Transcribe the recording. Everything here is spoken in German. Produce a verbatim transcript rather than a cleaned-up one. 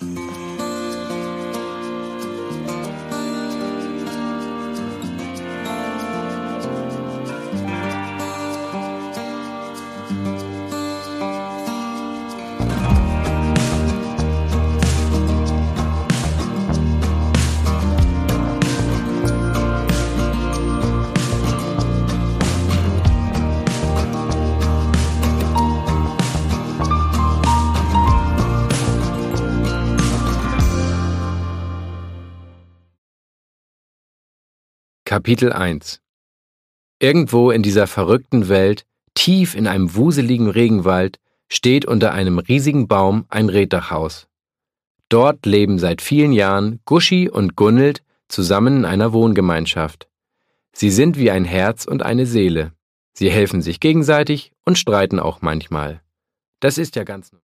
Kapitel eins. Irgendwo in dieser verrückten Welt, tief in einem wuseligen Regenwald, steht unter einem riesigen Baum ein Reetdachhaus. Dort leben seit vielen Jahren Guschi und Gunnelt zusammen in einer Wohngemeinschaft. Sie sind wie ein Herz und eine Seele. Sie helfen sich gegenseitig und streiten auch manchmal. Das ist ja ganz